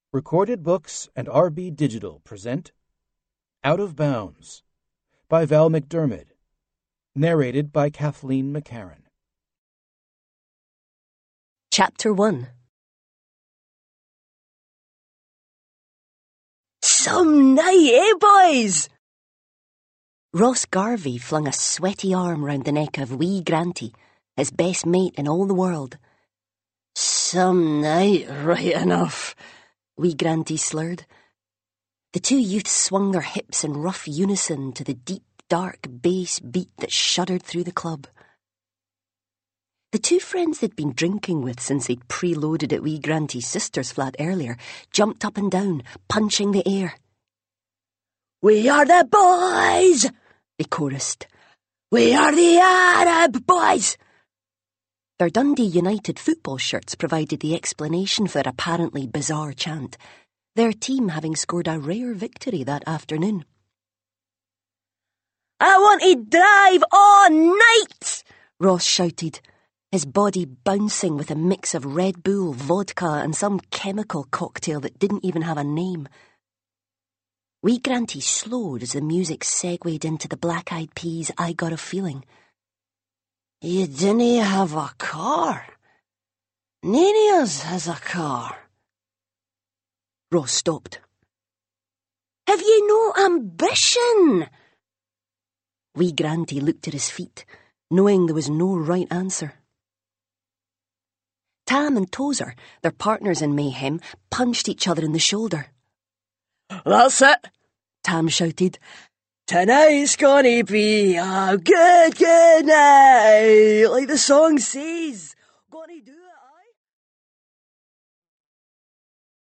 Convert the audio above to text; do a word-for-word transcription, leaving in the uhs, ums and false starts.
Recorded Books and R B Digital present Out of Bounds by Val McDermid. Narrated by Kathleen McCarran. Chapter one. Some night, eh, boys? Ross Garvey flung a sweaty arm round the neck of wee Granty, his best mate in all the world. Some night, right enough, wee Granty slurred. The two youths swung their hips in rough unison to the deep, dark bass beat that shuddered through the club. The two friends they'd been drinking with since they'd preloaded at wee Granty's sister's flat earlier jumped up and down, punching the air. "We are the boys!" they chorused. "We are the Arab boys!" Their Dundee United football shirts provided the explanation for their apparently bizarre chant, their team having scored a rare victory that afternoon. "I want to drive all night!" Ross shouted, his body bouncing with a mix of Red Bull, vodka and some chemical cocktail that didn't even have a name. Wee Granty slowed as the music segued into the Black Eyed Peas' I Got a Feeling. "You dinna have a car. None of us has a car." Ross stopped. "Have you no ambition?" Wee Granty looked at his feet, knowing there was no right answer. Tam and Tozer, their partners in mayhem, punched each other in the shoulder. "That's it," Tam shouted. "Tonight's gonna be a good, good night, like the song says."